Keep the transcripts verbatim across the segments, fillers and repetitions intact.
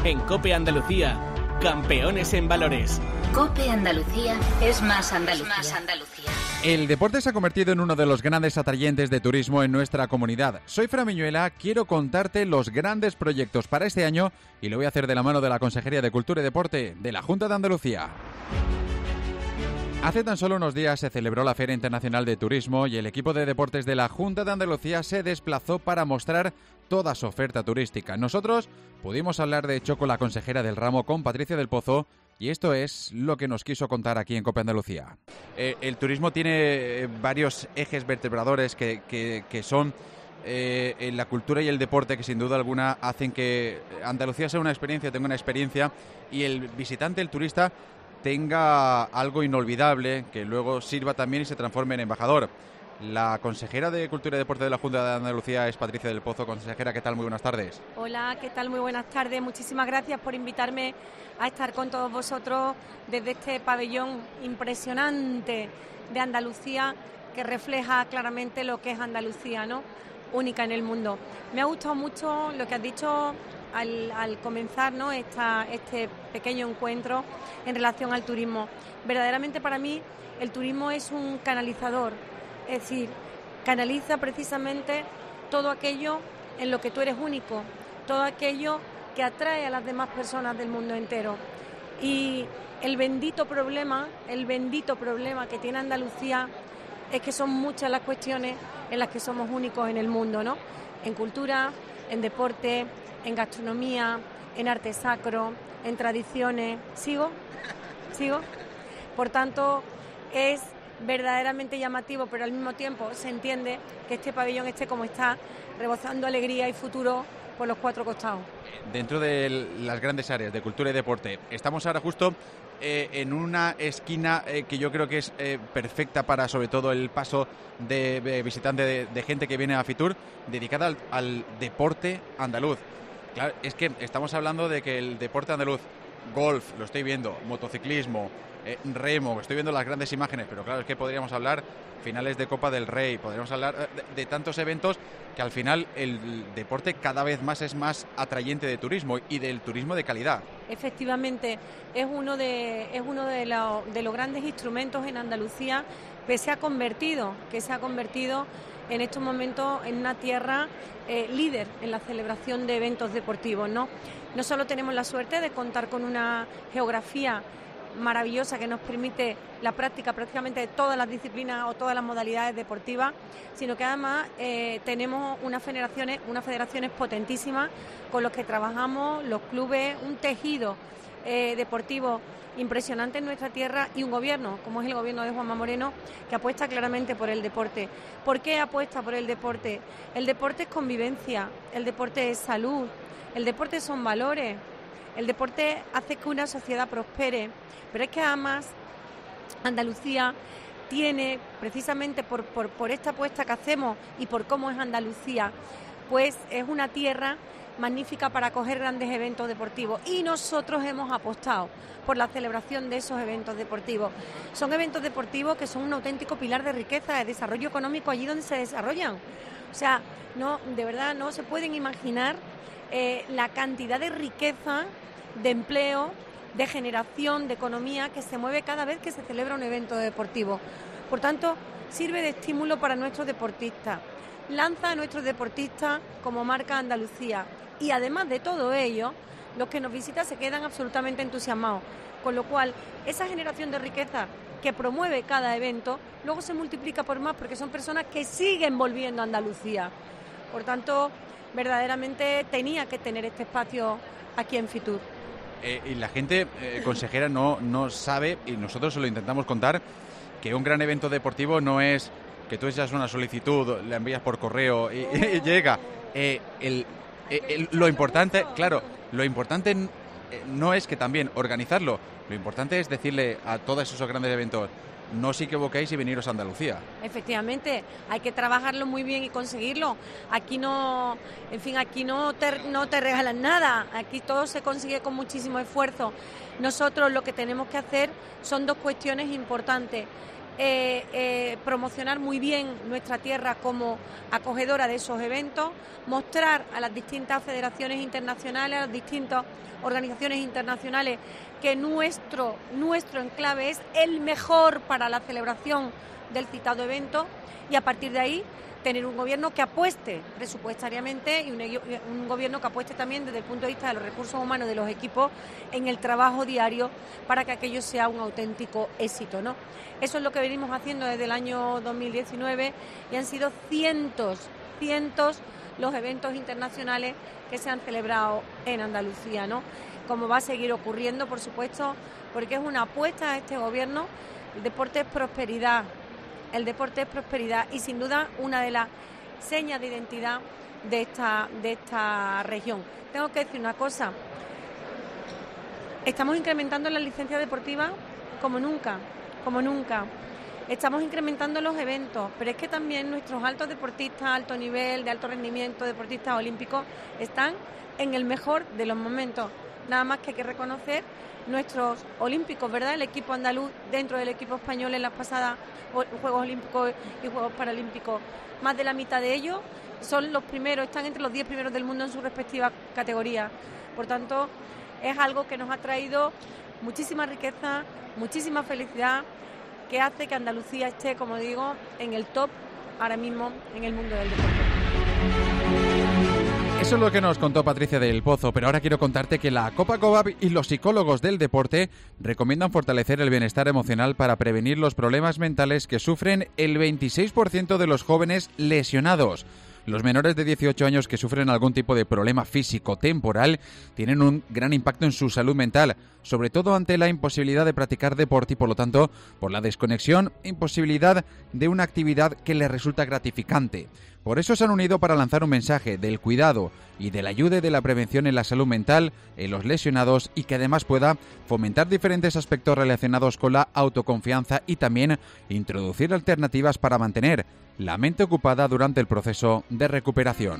En COPE Andalucía, campeones en valores. COPE Andalucía es más Andalucía. Es más Andalucía. El deporte se ha convertido en uno de los grandes atrayentes de turismo en nuestra comunidad. Soy Fran Miñuela, quiero contarte los grandes proyectos para este año y lo voy a hacer de la mano de la Consejería de Cultura y Deporte de la Junta de Andalucía. Hace tan solo unos días se celebró la Feria Internacional de Turismo y el equipo de deportes de la Junta de Andalucía se desplazó para mostrar toda su oferta turística. Nosotros pudimos hablar de hecho con la consejera del ramo, con Patricia del Pozo, y esto es lo que nos quiso contar aquí en COPE Andalucía. Eh, el turismo tiene varios ejes vertebradores que, que, que son eh, en la cultura y el deporte, que sin duda alguna hacen que Andalucía sea una experiencia, tenga una experiencia, y el visitante, el turista, tenga algo inolvidable que luego sirva también y se transforme en embajador. La consejera de Cultura y Deporte de la Junta de Andalucía es Patricia del Pozo. Consejera, ¿qué tal? Muy buenas tardes. Hola, ¿qué tal? Muy buenas tardes. Muchísimas gracias por invitarme a estar con todos vosotros desde este pabellón impresionante de Andalucía, que refleja claramente lo que es Andalucía, ¿no? Única en el mundo. Me ha gustado mucho lo que has dicho Al, al comenzar, ¿no? Esta, este pequeño encuentro en relación al turismo. Verdaderamente para mí el turismo es un canalizador, es decir, canaliza precisamente todo aquello en lo que tú eres único, todo aquello que atrae a las demás personas del mundo entero. Y el bendito problema, el bendito problema que tiene Andalucía es que son muchas las cuestiones en las que somos únicos en el mundo, ¿no? En cultura, en deporte, en gastronomía, en arte sacro, en tradiciones. ¿Sigo? ¿Sigo? Por tanto, es verdaderamente llamativo, pero al mismo tiempo se entiende que este pabellón esté como está, rebosando alegría y futuro por los cuatro costados. Dentro de las grandes áreas de cultura y deporte, estamos ahora justo eh, en una esquina eh, que yo creo que es eh, perfecta para, sobre todo, el paso de, de visitante de, de gente que viene a Fitur, dedicada al, al deporte andaluz. Claro, es que estamos hablando de que el deporte andaluz, golf, lo estoy viendo, motociclismo, eh, remo, estoy viendo las grandes imágenes, pero claro, es que podríamos hablar finales de Copa del Rey, podríamos hablar de, de tantos eventos que al final el deporte cada vez más es más atrayente de turismo y del turismo de calidad. Efectivamente, es uno de, es uno de, lo, de los grandes instrumentos en Andalucía que se ha convertido, que se ha convertido en estos momentos en una tierra eh, líder en la celebración de eventos deportivos, ¿no? No solo tenemos la suerte de contar con una geografía maravillosa que nos permite la práctica prácticamente de todas las disciplinas o todas las modalidades deportivas, sino que además eh, tenemos unas federaciones, unas federaciones potentísimas con los que trabajamos, los clubes, un tejido eh, deportivo impresionante en nuestra tierra y un gobierno, como es el gobierno de Juanma Moreno, que apuesta claramente por el deporte. ¿Por qué apuesta por el deporte? El deporte es convivencia, el deporte es salud, el deporte son valores, el deporte hace que una sociedad prospere, pero es que además Andalucía tiene, precisamente por, por, por esta apuesta que hacemos y por cómo es Andalucía, pues es una tierra magnífica para acoger grandes eventos deportivos, y nosotros hemos apostado por la celebración de esos eventos deportivos. Son eventos deportivos que son un auténtico pilar de riqueza, de desarrollo económico allí donde se desarrollan. O sea, no, de verdad no se pueden imaginar eh, la cantidad de riqueza, de empleo, de generación, de economía que se mueve cada vez que se celebra un evento deportivo. Por tanto, sirve de estímulo para nuestros deportistas, lanza a nuestros deportistas como marca Andalucía, y además de todo ello, los que nos visitan se quedan absolutamente entusiasmados, con lo cual esa generación de riqueza que promueve cada evento luego se multiplica por más, porque son personas que siguen volviendo a Andalucía. Por tanto, verdaderamente tenía que tener este espacio aquí en Fitur. Eh, y la gente, eh, consejera, no, no sabe, y nosotros se lo intentamos contar, que un gran evento deportivo no es que tú echas una solicitud, la envías por correo y, oh. y llega. Eh, el, el, lo importante, claro, lo importante no es que también organizarlo, lo importante es decirle a todos esos grandes eventos: no os equivoquéis y veniros a Andalucía. Efectivamente, hay que trabajarlo muy bien y conseguirlo. Aquí no, en fin, aquí no te, no te regalan nada, aquí todo se consigue con muchísimo esfuerzo. Nosotros lo que tenemos que hacer son dos cuestiones importantes: eh, eh, promocionar muy bien nuestra tierra como acogedora de esos eventos, mostrar a las distintas federaciones internacionales, a las distintas organizaciones internacionales que nuestro, nuestro enclave es el mejor para la celebración del citado evento, y a partir de ahí tener un gobierno que apueste presupuestariamente y un, un gobierno que apueste también desde el punto de vista de los recursos humanos de los equipos en el trabajo diario para que aquello sea un auténtico éxito, ¿no? Eso es lo que venimos haciendo desde el año dos mil diecinueve y han sido cientos, cientos los eventos internacionales que se han celebrado en Andalucía, ¿no? Como va a seguir ocurriendo, por supuesto, porque es una apuesta a este gobierno. El deporte es prosperidad. El deporte es prosperidad y sin duda una de las señas de identidad de esta, de esta región. Tengo que decir una cosa, estamos incrementando las licencias deportivas como nunca, como nunca. Estamos incrementando los eventos, pero es que también nuestros altos deportistas, alto nivel, de alto rendimiento, deportistas olímpicos, están en el mejor de los momentos. Nada más que hay que reconocer nuestros olímpicos, ¿verdad? El equipo andaluz dentro del equipo español en las pasadas Juegos Olímpicos y Juegos Paralímpicos. Más de la mitad de ellos son los primeros, están entre los diez primeros del mundo en sus respectivas categorías. Por tanto, es algo que nos ha traído muchísima riqueza, muchísima felicidad, que hace que Andalucía esté, como digo, en el top ahora mismo en el mundo del deporte. Eso es lo que nos contó Patricia del Pozo, pero ahora quiero contarte que la Copa Covap y los psicólogos del deporte recomiendan fortalecer el bienestar emocional para prevenir los problemas mentales que sufren el veintiséis por ciento de los jóvenes lesionados. Los menores de dieciocho años que sufren algún tipo de problema físico temporal tienen un gran impacto en su salud mental, sobre todo ante la imposibilidad de practicar deporte y, por lo tanto, por la desconexión e imposibilidad de una actividad que les resulta gratificante. Por eso se han unido para lanzar un mensaje del cuidado y de la ayuda y de la prevención en la salud mental en los lesionados y que además pueda fomentar diferentes aspectos relacionados con la autoconfianza y también introducir alternativas para mantener la mente ocupada durante el proceso de recuperación.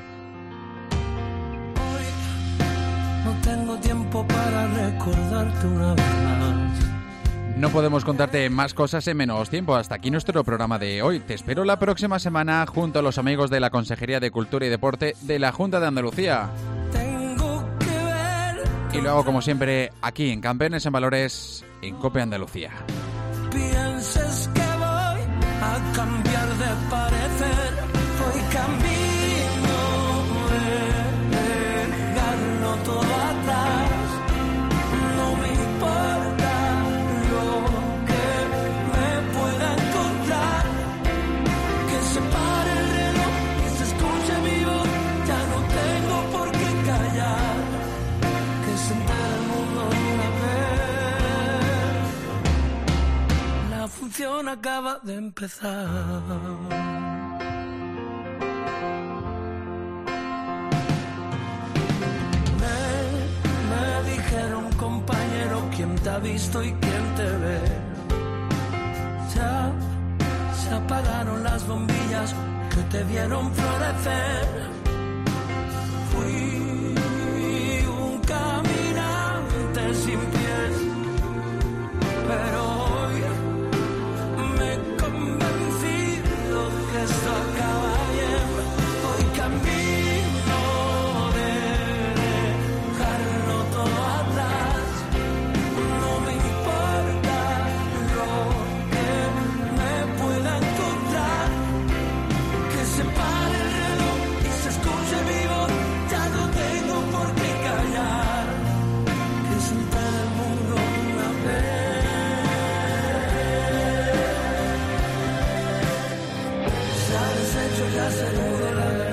Hoy no tengo tiempo para recordarte una vez más. No podemos contarte más cosas en menos tiempo. Hasta aquí nuestro programa de hoy. Te espero la próxima semana junto a los amigos de la Consejería de Cultura y Deporte de la Junta de Andalucía. Tengo que ver. Y lo hago como siempre aquí en Campeones en Valores en COPE Andalucía. Pienses que voy a cambiar de parecer. Voy camino de dejarlo todo atrás. No me importa lo que me pueda encontrar. Que se pare el reloj y se escuche mi voz. Ya no tengo por qué callar. Que se entere el mundo de una vez. La función acaba de empezar. Compañero, ¿quién te ha visto y quién te ve? Ya se apagaron las bombillas que te vieron florecer. Fui un caminante sin pies, pero hoy me he convencido que esto acaba bien. Hoy camino de dejarlo todo atrás. Ya se mudó la